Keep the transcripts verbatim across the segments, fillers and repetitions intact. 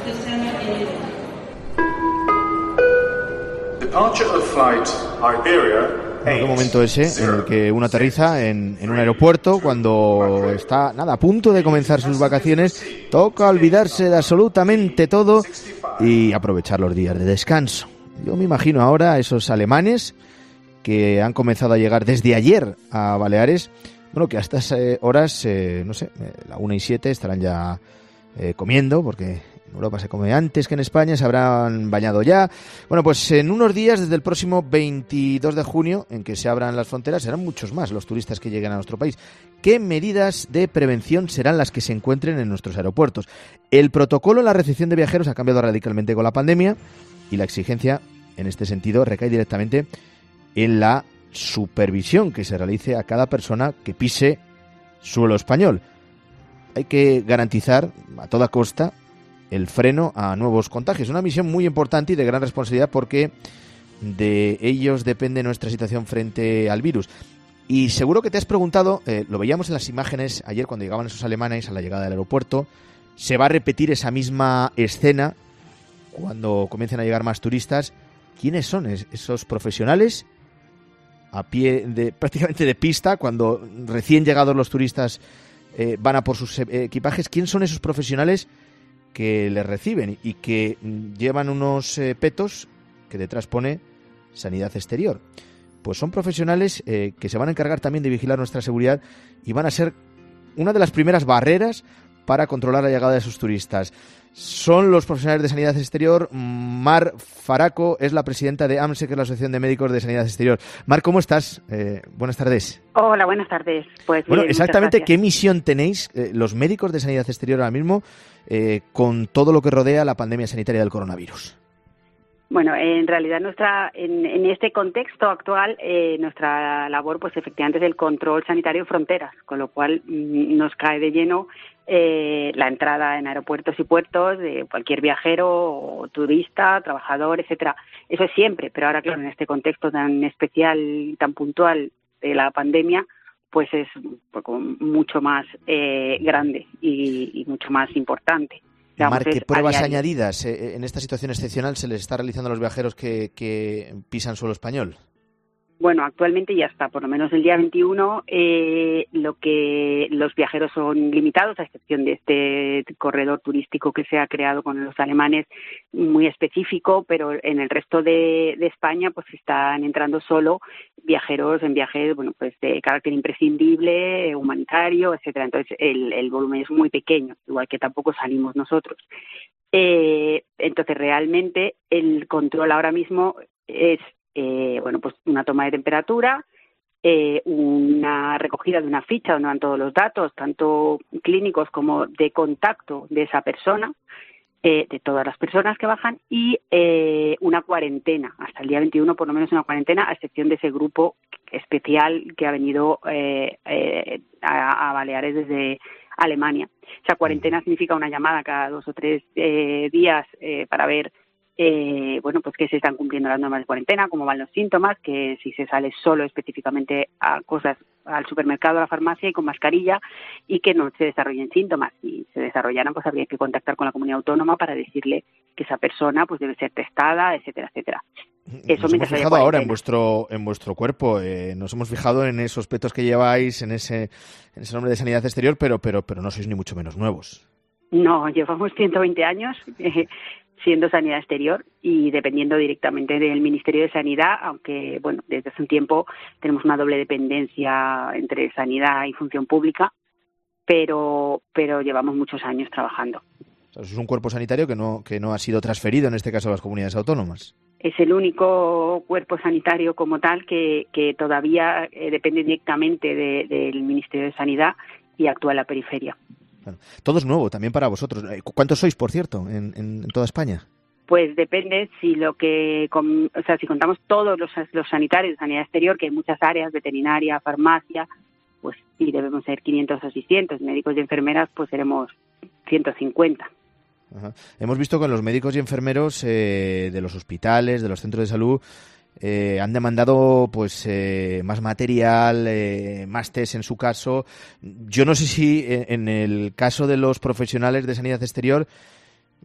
Bueno, qué momento ese en el que uno aterriza en, en un aeropuerto cuando está nada a punto de comenzar sus vacaciones. Toca olvidarse de absolutamente todo y aprovechar los días de descanso. Yo me imagino ahora a esos alemanes que han comenzado a llegar desde ayer a Baleares. Bueno, que a estas eh, horas, eh, no sé, eh, la una y siete estarán ya eh, comiendo, porque en Europa se come antes que en España, se habrán bañado ya. Bueno, pues en unos días, desde el próximo veintidós de junio, en que se abran las fronteras, serán muchos más los turistas que lleguen a nuestro país. ¿Qué medidas de prevención serán las que se encuentren en nuestros aeropuertos? El protocolo en la recepción de viajeros ha cambiado radicalmente con la pandemia y la exigencia, en este sentido, recae directamente en la supervisión que se realice a cada persona que pise suelo español. Hay que garantizar a toda costa el freno a nuevos contagios. Una misión muy importante y de gran responsabilidad porque de ellos depende nuestra situación frente al virus. Y seguro que te has preguntado, eh, lo veíamos en las imágenes ayer cuando llegaban esos alemanes a la llegada del aeropuerto, ¿se va a repetir esa misma escena cuando comiencen a llegar más turistas? ¿Quiénes son esos profesionales a pie de prácticamente de pista cuando recién llegados los turistas eh, van a por sus equipajes? ¿Quién son esos profesionales que les reciben y que llevan unos eh, petos que detrás pone Sanidad Exterior? Pues son profesionales eh, que se van a encargar también de vigilar nuestra seguridad y van a ser una de las primeras barreras para controlar la llegada de sus turistas. Son los profesionales de Sanidad Exterior. Mar Faraco es la presidenta de AMSE, que es la Asociación de Médicos de Sanidad Exterior. Mar, ¿cómo estás? Eh, buenas tardes. Hola, buenas tardes. Pues bueno, bien, exactamente, ¿qué misión tenéis eh, los médicos de Sanidad Exterior ahora mismo eh, con todo lo que rodea la pandemia sanitaria del coronavirus? Bueno, en realidad nuestra en, en este contexto actual eh, nuestra labor, pues efectivamente, es el control sanitario en fronteras, con lo cual mm, nos cae de lleno eh, la entrada en aeropuertos y puertos de cualquier viajero o turista, trabajador, etcétera. Eso es siempre, pero ahora, claro, en este contexto tan especial y tan puntual de la pandemia, pues es pues, mucho más eh, grande y, y mucho más importante. Mar, ¿qué pruebas añadidas eh, en esta situación excepcional se les está realizando a los viajeros que, que pisan suelo español? Bueno, actualmente ya está, por lo menos el día veintiuno, eh, lo que los viajeros son limitados, a excepción de este corredor turístico que se ha creado con los alemanes, muy específico, pero en el resto de, de España pues están entrando solo viajeros en viajes, bueno, pues de carácter imprescindible, humanitario, etcétera. Entonces el, el volumen es muy pequeño, igual que tampoco salimos nosotros. Eh, entonces realmente el control ahora mismo es Eh, bueno, pues una toma de temperatura, eh, una recogida de una ficha donde van todos los datos, tanto clínicos como de contacto de esa persona, eh, de todas las personas que bajan, y eh, una cuarentena, hasta el día veintiuno por lo menos una cuarentena, a excepción de ese grupo especial que ha venido eh, eh, a, a Baleares desde Alemania. Esa cuarentena significa una llamada cada dos o tres eh, días eh, para ver Eh, bueno, pues que se están cumpliendo las normas de cuarentena, cómo van los síntomas, que si se sale solo específicamente a cosas al supermercado, a la farmacia y con mascarilla, y que no se desarrollen síntomas. Si se desarrollaran, pues habría que contactar con la comunidad autónoma para decirle que esa persona pues debe ser testada, etcétera, etcétera. Eso nos hemos fijado ahora en vuestro en vuestro cuerpo, eh, nos hemos fijado en esos petos que lleváis, en ese en ese nombre de Sanidad Exterior, pero pero pero no sois ni mucho menos nuevos. No, llevamos ciento veinte años eh, siendo Sanidad Exterior y dependiendo directamente del Ministerio de Sanidad, aunque, bueno, desde hace un tiempo tenemos una doble dependencia entre Sanidad y Función Pública, pero pero llevamos muchos años trabajando. O sea, es un cuerpo sanitario que no que no ha sido transferido, en este caso, a las comunidades autónomas. Es el único cuerpo sanitario como tal que, que todavía eh, depende directamente de, del Ministerio de Sanidad y actúa en la periferia. Bueno, todo es nuevo también para vosotros. ¿Cuántos sois, por cierto, en, en, en toda España? Pues depende si lo que, o sea, si contamos todos los, los sanitarios de Sanidad Exterior, que hay muchas áreas, veterinaria, farmacia, pues sí, debemos ser quinientos o seiscientos. Médicos y enfermeras, pues seremos ciento cincuenta. Ajá. Hemos visto que los médicos y enfermeros eh, de los hospitales, de los centros de salud, Eh, han demandado pues eh, más material, eh, más test en su caso. Yo no sé si en, en el caso de los profesionales de Sanidad Exterior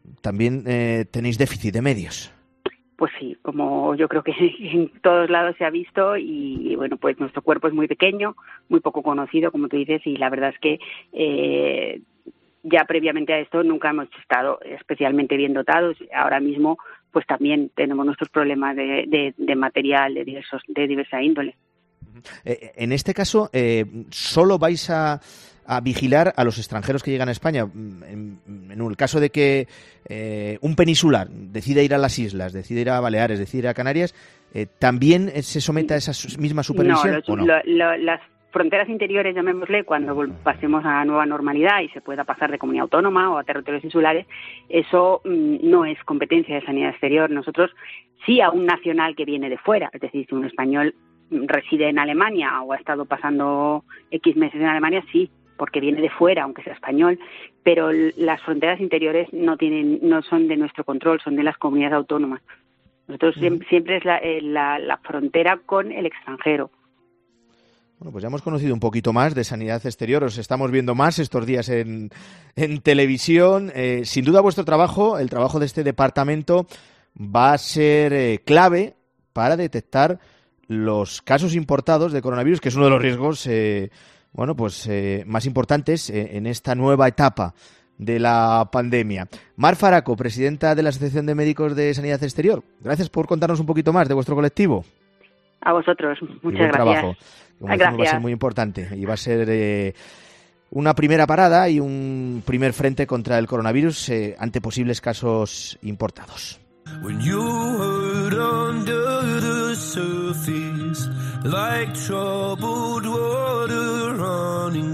también eh, tenéis déficit de medios. Pues sí, como yo creo que en todos lados se ha visto y, bueno, pues nuestro cuerpo es muy pequeño, muy poco conocido, como tú dices, y la verdad es que eh, ya previamente a esto nunca hemos estado especialmente bien dotados. Ahora mismo, pues también tenemos nuestros problemas de, de, de material de, diversos, de diversa índole. Eh, en este caso, eh, ¿solo vais a, a vigilar a los extranjeros que llegan a España? En, en el caso de que eh, un peninsular decida ir a las islas, decida ir a Baleares, decida ir a Canarias, eh, ¿también se somete a esa misma supervisión? No, los, ¿o no? Lo, lo, las fronteras interiores, llamémosle, cuando pasemos a nueva normalidad y se pueda pasar de comunidad autónoma o a territorios insulares, eso mmm, no es competencia de sanidad exterior. Nosotros sí a un nacional que viene de fuera, es decir, si un español reside en Alemania o ha estado pasando X meses en Alemania, sí, porque viene de fuera, aunque sea español, pero las fronteras interiores no tienen, no son de nuestro control, son de las comunidades autónomas. Nosotros uh-huh. siempre, siempre es la, la, la frontera con el extranjero. Bueno, pues ya hemos conocido un poquito más de sanidad exterior, os estamos viendo más estos días en, en televisión. Eh, sin duda vuestro trabajo, el trabajo de este departamento, va a ser eh, clave para detectar los casos importados de coronavirus, que es uno de los riesgos eh, bueno, pues eh, más importantes eh, en esta nueva etapa de la pandemia. Mar Faraco, presidenta de la Asociación de Médicos de Sanidad Exterior, gracias por contarnos un poquito más de vuestro colectivo. A vosotros, muchas buen gracias. Trabajo. Como decimos, va a ser muy importante y va a ser eh, una primera parada y un primer frente contra el coronavirus eh, ante posibles casos importados. When you hurt under the surface, like troubled water running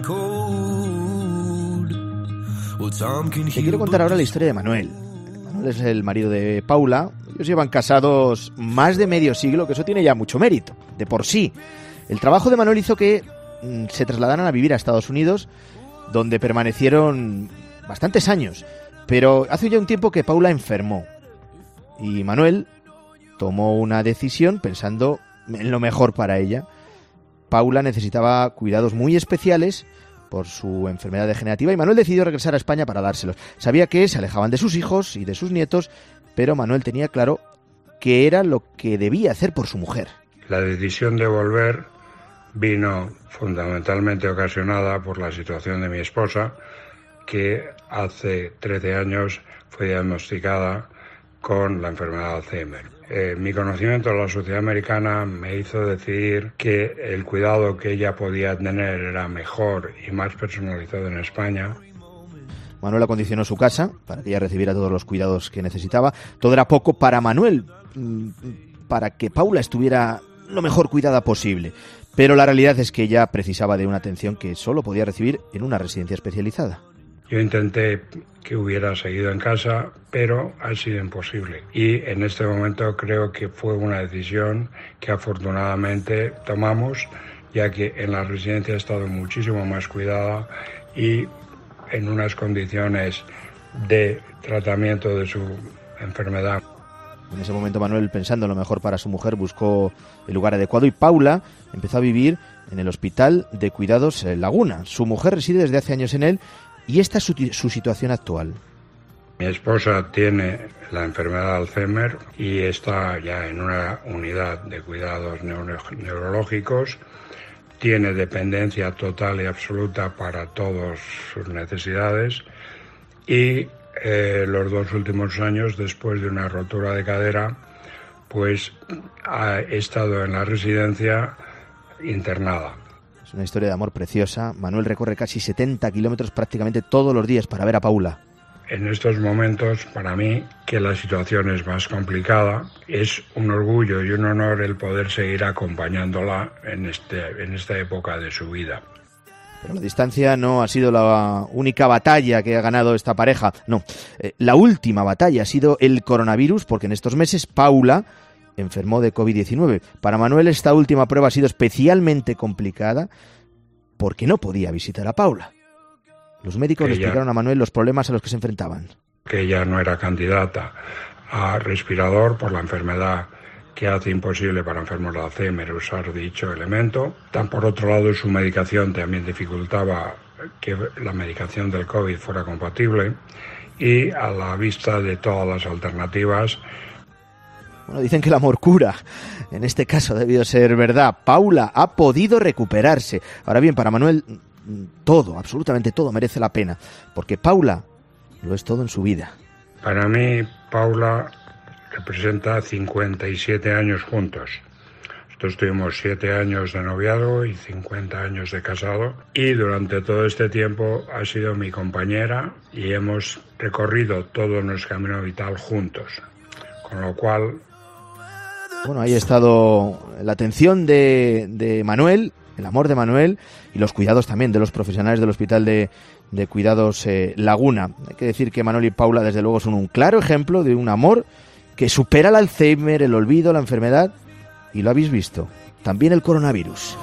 cold. Well, time can Te quiero contar ahora la historia de Manuel. Manuel es el marido de Paula. Ellos llevan casados más de medio siglo, que eso tiene ya mucho mérito, de por sí. El trabajo de Manuel hizo que mm, se trasladaran a vivir a Estados Unidos, donde permanecieron bastantes años. Pero hace ya un tiempo que Paula enfermó. Y Manuel tomó una decisión pensando en lo mejor para ella. Paula necesitaba cuidados muy especiales por su enfermedad degenerativa y Manuel decidió regresar a España para dárselos. Sabía que se alejaban de sus hijos y de sus nietos, pero Manuel tenía claro que era lo que debía hacer por su mujer. La decisión de volver vino fundamentalmente ocasionada por la situación de mi esposa, que hace trece años fue diagnosticada con la enfermedad de Alzheimer. Eh, mi conocimiento de la sociedad americana me hizo decidir que el cuidado que ella podía tener era mejor y más personalizado en España. Manuel acondicionó su casa para que ella recibiera todos los cuidados que necesitaba. Todo era poco para Manuel, para que Paula estuviera lo mejor cuidada posible. Pero la realidad es que ella precisaba de una atención que solo podía recibir en una residencia especializada. Yo intenté que hubiera seguido en casa, pero ha sido imposible. Y en este momento creo que fue una decisión que afortunadamente tomamos, ya que en la residencia ha estado muchísimo más cuidada y en unas condiciones de tratamiento de su enfermedad. En ese momento Manuel, pensando en lo mejor para su mujer, buscó el lugar adecuado y Paula empezó a vivir en el Hospital de Cuidados Laguna. Su mujer reside desde hace años en él y esta es su, su situación actual. Mi esposa tiene la enfermedad de Alzheimer y está ya en una unidad de cuidados neuro- neurológicos. Tiene dependencia total y absoluta para todas sus necesidades y eh, los dos últimos años, después de una rotura de cadera, pues ha estado en la residencia internada. Es una historia de amor preciosa. Manuel recorre casi setenta kilómetros prácticamente todos los días para ver a Paula. En estos momentos, para mí, que la situación es más complicada, es un orgullo y un honor el poder seguir acompañándola en, este, en esta época de su vida. Pero la distancia no ha sido la única batalla que ha ganado esta pareja. No, eh, la última batalla ha sido el coronavirus, porque en estos meses Paula enfermó de covid diecinueve. Para Manuel esta última prueba ha sido especialmente complicada porque no podía visitar a Paula. Los médicos le explicaron a Manuel los problemas a los que se enfrentaban. Que ella no era candidata a respirador por la enfermedad que hace imposible para enfermos de Alzheimer usar dicho elemento. Tan por otro lado, su medicación también dificultaba que la medicación del COVID fuera compatible. y a la vista de todas las alternativas. Bueno, dicen que el amor cura. En este caso ha debido ser verdad. Paula ha podido recuperarse. Ahora bien, para Manuel, todo, absolutamente todo merece la pena, porque Paula lo es todo en su vida. Para mí, Paula representa cincuenta y siete años juntos. Nosotros tuvimos siete años de noviazgo y cincuenta años de casado, y durante todo este tiempo ha sido mi compañera y hemos recorrido todo nuestro camino vital juntos, con lo cual... Bueno, ahí ha estado la atención de, de Manuel, el amor de Manuel y los cuidados también de los profesionales del Hospital de, de Cuidados eh, Laguna. Hay que decir que Manuel y Paula desde luego son un claro ejemplo de un amor que supera el Alzheimer, el olvido, la enfermedad. Y lo habéis visto, también el coronavirus.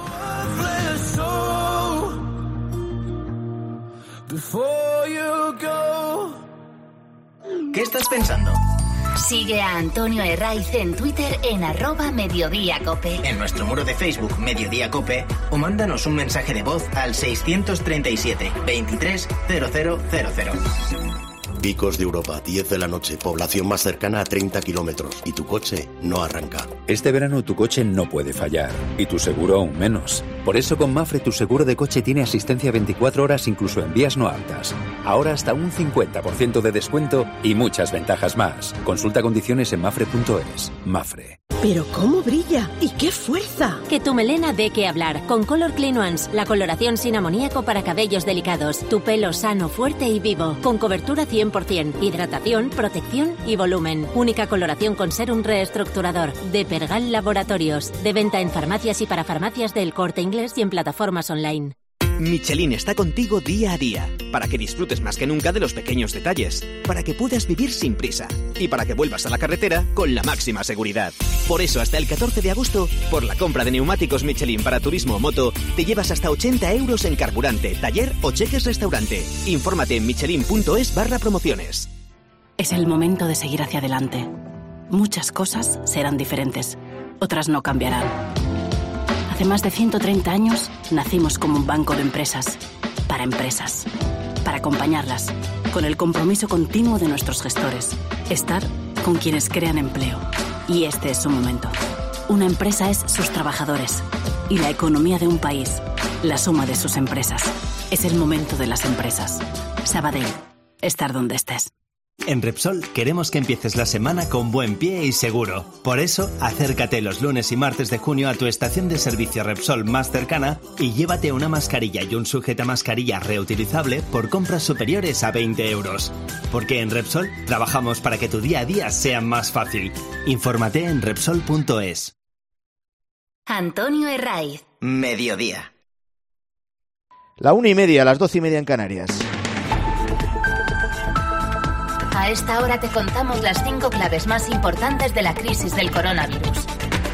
¿Qué estás pensando? Sigue a Antonio Herraiz en Twitter en arroba Mediodía Cope. En nuestro muro de Facebook Mediodía Cope, o mándanos un mensaje de voz al seiscientos treinta y siete, veintitrés, cero cero cero cero. Picos de Europa, diez de la noche, población más cercana a treinta kilómetros y tu coche no arranca. Este verano tu coche no puede fallar y tu seguro aún menos. Por eso con Mafre tu seguro de coche tiene asistencia veinticuatro horas incluso en vías no aptas. Ahora hasta un cincuenta por ciento de descuento y muchas ventajas más. Consulta condiciones en mafre punto es. Mafre. ¡Pero cómo brilla! ¡Y qué fuerza! Que tu melena dé que hablar con Color Clean Ones, la coloración sin amoníaco para cabellos delicados. Tu pelo sano, fuerte y vivo, con cobertura cien por ciento, hidratación, protección y volumen. Única coloración con serum reestructurador. De Pergal Laboratorios. De venta en farmacias y para farmacias del Corte Inglés y en plataformas online. Michelin está contigo día a día, para que disfrutes más que nunca de los pequeños detalles, para que puedas vivir sin prisa y para que vuelvas a la carretera con la máxima seguridad. Por eso, hasta el catorce de agosto, por la compra de neumáticos Michelin para turismo o moto, te llevas hasta ochenta euros en carburante, taller o cheques restaurante. Infórmate en michelin punto es barra promociones. Es el momento de seguir hacia adelante. Muchas cosas serán diferentes, otras no cambiarán. Hace más de ciento treinta años nacimos como un banco de empresas, para empresas, para acompañarlas, con el compromiso continuo de nuestros gestores, estar con quienes crean empleo. Y este es su momento. Una empresa es sus trabajadores y la economía de un país, la suma de sus empresas. Es el momento de las empresas. Sabadell, estar donde estés. En Repsol queremos que empieces la semana con buen pie y seguro. Por eso, acércate los lunes y martes de junio a tu estación de servicio Repsol más cercana y llévate una mascarilla y un sujetamascarilla reutilizable por compras superiores a veinte euros. Porque en Repsol trabajamos para que tu día a día sea más fácil. Infórmate en Repsol punto es. Antonio Herraiz. Mediodía. La una y media, las doce y media en Canarias. A esta hora te contamos las cinco claves más importantes de la crisis del coronavirus.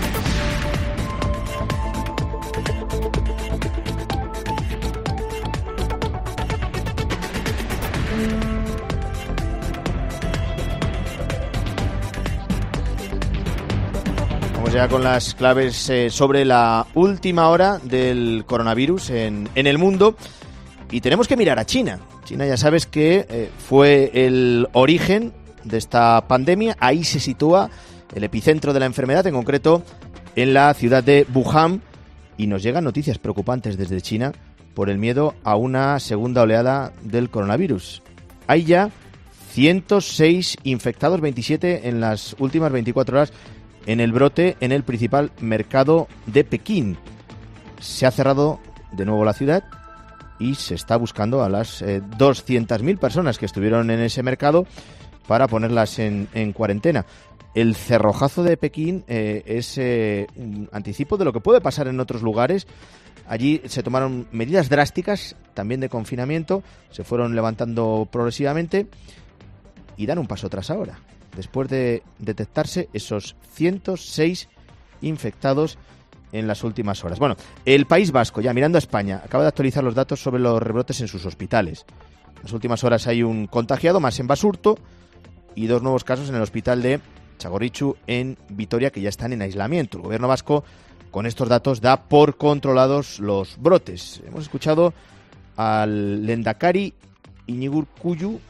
Vamos ya con las claves eh, sobre la última hora del coronavirus en, en el mundo. Y tenemos que mirar a China. China ya sabes que eh, fue el origen de esta pandemia. Ahí se sitúa el epicentro de la enfermedad, en concreto en la ciudad de Wuhan. Y nos llegan noticias preocupantes desde China por el miedo a una segunda oleada del coronavirus. Hay ya ciento seis infectados, veintisiete en las últimas veinticuatro horas en el brote en el principal mercado de Pekín. Se ha cerrado de nuevo la ciudad y se está buscando a las eh, doscientas mil personas que estuvieron en ese mercado para ponerlas en, en cuarentena. El cerrojazo de Pekín eh, es eh, un anticipo de lo que puede pasar en otros lugares. Allí se tomaron medidas drásticas también de confinamiento, se fueron levantando progresivamente y dan un paso atrás ahora, después de detectarse esos ciento seis infectados en las últimas horas. Bueno, el País Vasco, ya mirando a España, acaba de actualizar los datos sobre los rebrotes en sus hospitales. En las últimas horas hay un contagiado más en Basurto y dos nuevos casos en el hospital de Txagorritxu en Vitoria, que ya están en aislamiento. El gobierno vasco, con estos datos, da por controlados los brotes. Hemos escuchado al lehendakari Iñigo Urkullu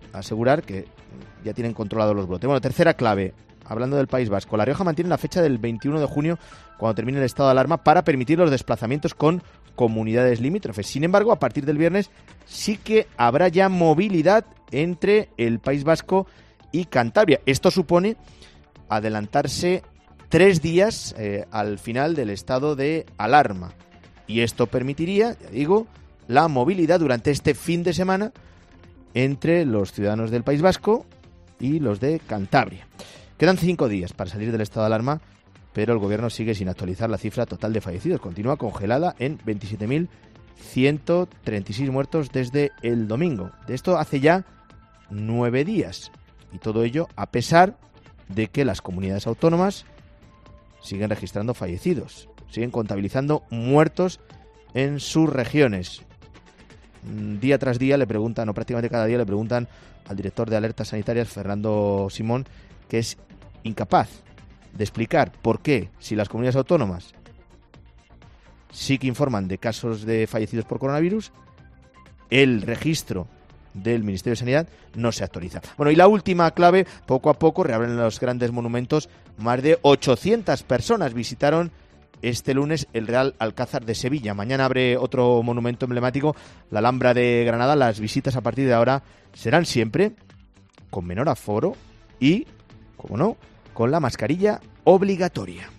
asegurar que ya tienen controlados los brotes. Bueno, tercera clave, hablando del País Vasco. La Rioja mantiene la fecha del veintiuno de junio, cuando termine el estado de alarma, para permitir los desplazamientos con comunidades limítrofes. Sin embargo, a partir del viernes sí que habrá ya movilidad entre el País Vasco y Cantabria. Esto supone adelantarse tres días eh, al final del estado de alarma. Y esto permitiría, ya digo, la movilidad durante este fin de semana entre los ciudadanos del País Vasco y los de Cantabria. Quedan cinco días para salir del estado de alarma, pero el gobierno sigue sin actualizar la cifra total de fallecidos. Continúa congelada en veintisiete mil ciento treinta y seis muertos desde el domingo. De esto hace ya nueve días. Y todo ello a pesar de que las comunidades autónomas siguen registrando fallecidos, siguen contabilizando muertos en sus regiones. Día tras día le preguntan, o prácticamente cada día le preguntan al director de alertas sanitarias, Fernando Simón, que es incapaz de explicar por qué, si las comunidades autónomas sí que informan de casos de fallecidos por coronavirus, el registro del Ministerio de Sanidad no se actualiza. Bueno, y la última clave, poco a poco reabren los grandes monumentos. Más de ochocientas personas visitaron este lunes el Real Alcázar de Sevilla. Mañana abre otro monumento emblemático, la Alhambra de Granada. Las visitas a partir de ahora serán siempre con menor aforo y, como no, con la mascarilla obligatoria.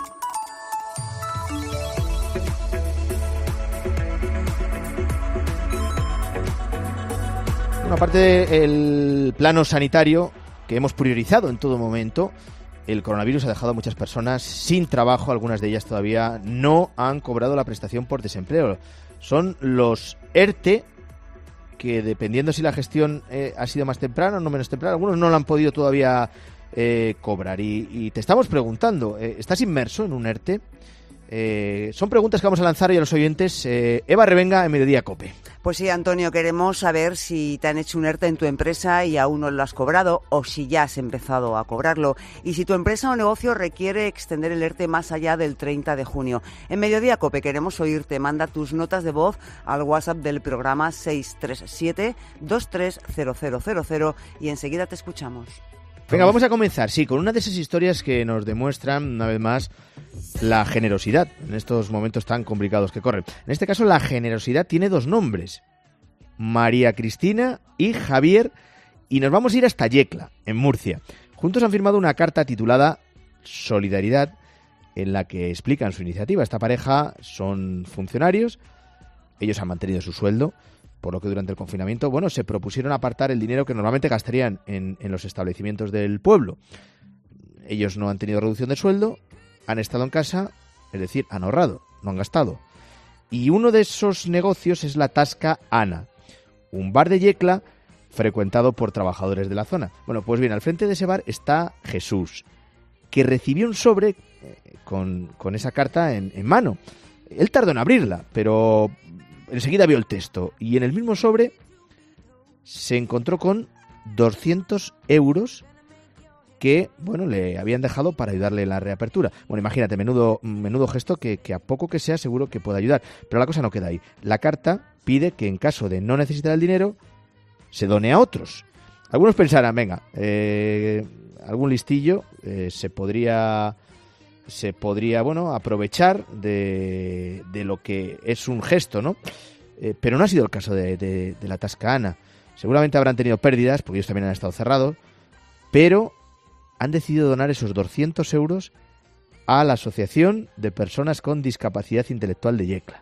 Bueno, aparte del plano sanitario que hemos priorizado en todo momento, el coronavirus ha dejado a muchas personas sin trabajo. Algunas de ellas todavía no han cobrado la prestación por desempleo. Son los ERTE, que dependiendo si la gestión eh, ha sido más temprana o no menos temprana, algunos no lo han podido todavía eh, cobrar. Y, y te estamos preguntando, eh, ¿estás inmerso en un ERTE? Eh, son preguntas que vamos a lanzar hoy a los oyentes. Eh, Eva Revenga, en Mediodía COPE. Pues sí, Antonio, queremos saber si te han hecho un ERTE en tu empresa y aún no lo has cobrado, o si ya has empezado a cobrarlo, y si tu empresa o negocio requiere extender el ERTE más allá del treinta de junio. En Mediodía COPE queremos oírte. Manda tus notas de voz al WhatsApp del programa seis tres siete, dos tres cero cero cero cero y enseguida te escuchamos. Venga, vamos a comenzar, sí, con una de esas historias que nos demuestran, una vez más, la generosidad en estos momentos tan complicados que corren. En este caso, la generosidad tiene dos nombres, María Cristina y Javier, y nos vamos a ir hasta Yecla, en Murcia. Juntos han firmado una carta titulada Solidaridad, en la que explican su iniciativa. Esta pareja son funcionarios, ellos han mantenido su sueldo, por lo que durante el confinamiento, bueno, se propusieron apartar el dinero que normalmente gastarían en, en los establecimientos del pueblo. Ellos no han tenido reducción de sueldo, han estado en casa, es decir, han ahorrado, no han gastado. Y uno de esos negocios es la Tasca Ana, un bar de Yecla frecuentado por trabajadores de la zona. Bueno, pues bien, al frente de ese bar está Jesús, que recibió un sobre eh, con, con esa carta en, en mano. Él tardó en abrirla, pero enseguida vio el texto y en el mismo sobre se encontró con doscientos euros que, bueno, le habían dejado para ayudarle en la reapertura. Bueno, imagínate, menudo, menudo gesto que, que a poco que sea seguro que puede ayudar. Pero la cosa no queda ahí. La carta pide que en caso de no necesitar el dinero, se done a otros. Algunos pensarán, venga, eh, algún listillo eh, se podría... se podría, bueno, aprovechar de, de lo que es un gesto, ¿no? Eh, pero no ha sido el caso de, de, de la Tasca Ana. Seguramente habrán tenido pérdidas, porque ellos también han estado cerrados, pero han decidido donar esos doscientos euros a la Asociación de Personas con Discapacidad Intelectual de Yecla.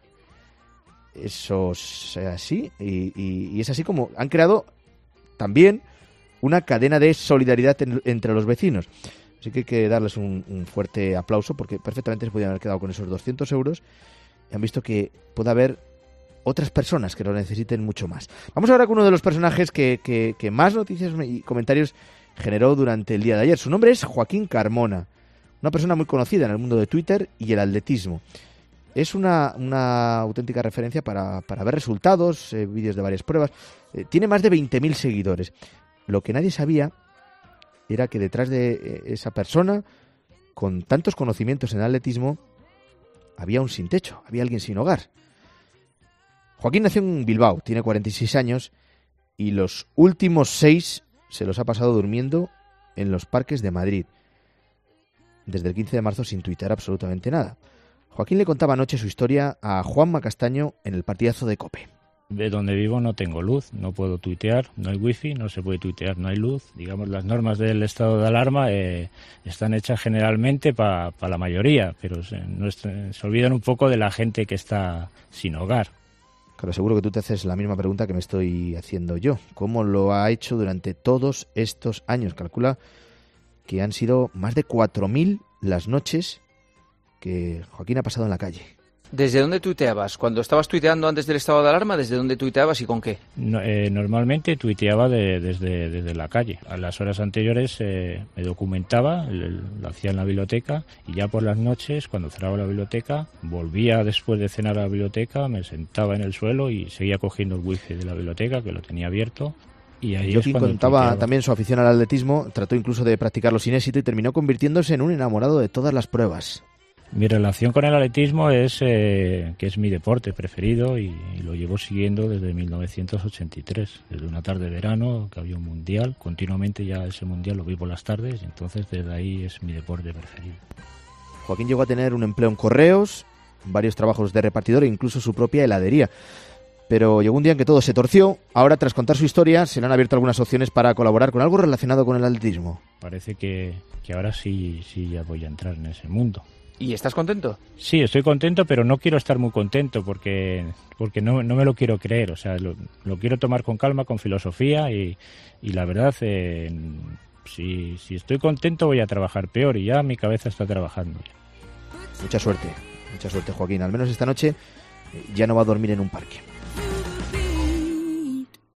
Eso es así, y, y, y es así como han creado también una cadena de solidaridad en, entre los vecinos. Así que hay que darles un, un fuerte aplauso, porque perfectamente se podían haber quedado con esos doscientos euros y han visto que puede haber otras personas que lo necesiten mucho más. Vamos ahora con uno de los personajes que, que, que más noticias y comentarios generó durante el día de ayer. Su nombre es Joaquín Carmona, una persona muy conocida en el mundo de Twitter y el atletismo. Es una, una auténtica referencia para, para ver resultados, eh, vídeos de varias pruebas. Eh, tiene más de veinte mil seguidores. Lo que nadie sabía era que detrás de esa persona, con tantos conocimientos en atletismo, había un sin techo, había alguien sin hogar. Joaquín nació en Bilbao, tiene cuarenta y seis años y los últimos seis se los ha pasado durmiendo en los parques de Madrid. Desde el quince de marzo sin tuitear absolutamente nada. Joaquín le contaba anoche su historia a Juanma Castaño en el partidazo de COPE. De donde vivo no tengo luz, no puedo tuitear, no hay wifi, no se puede tuitear, no hay luz. Digamos, las normas del estado de alarma eh, están hechas generalmente para pa la mayoría, pero se, no es, se olvidan un poco de la gente que está sin hogar. Claro, seguro que tú te haces la misma pregunta que me estoy haciendo yo. ¿Cómo lo ha hecho durante todos estos años? Calcula que han sido más de cuatro mil las noches que Joaquín ha pasado en la calle. ¿Desde dónde tuiteabas? Cuando estabas tuiteando antes del estado de alarma, ¿desde dónde tuiteabas y con qué? No, eh, normalmente tuiteaba de, desde, desde la calle. A las horas anteriores eh, me documentaba, el, lo hacía en la biblioteca, y ya por las noches, cuando cerraba la biblioteca, volvía después de cenar a la biblioteca, me sentaba en el suelo y seguía cogiendo el wifi de la biblioteca, que lo tenía abierto. Y ahí Joaquín contaba tuiteaba. También su afición al atletismo, trató incluso de practicarlo sin éxito y terminó convirtiéndose en un enamorado de todas las pruebas. Mi relación con el atletismo es eh, que es mi deporte preferido y, y lo llevo siguiendo desde mil novecientos ochenta y tres, desde una tarde de verano que había un mundial, continuamente ya ese mundial lo vi por las tardes, y entonces desde ahí es mi deporte preferido. Joaquín llegó a tener un empleo en correos, varios trabajos de repartidor e incluso su propia heladería. Pero llegó un día en que todo se torció. Ahora, tras contar su historia, se le han abierto algunas opciones para colaborar con algo relacionado con el atletismo. Parece que, que ahora sí, sí ya voy a entrar en ese mundo. ¿Y estás contento? Sí, estoy contento, pero no quiero estar muy contento porque porque no, no me lo quiero creer. O sea, lo, lo quiero tomar con calma, con filosofía y, y la verdad, eh, si, si estoy contento voy a trabajar peor y ya mi cabeza está trabajando. Mucha suerte, mucha suerte, Joaquín. Al menos esta noche ya no va a dormir en un parque.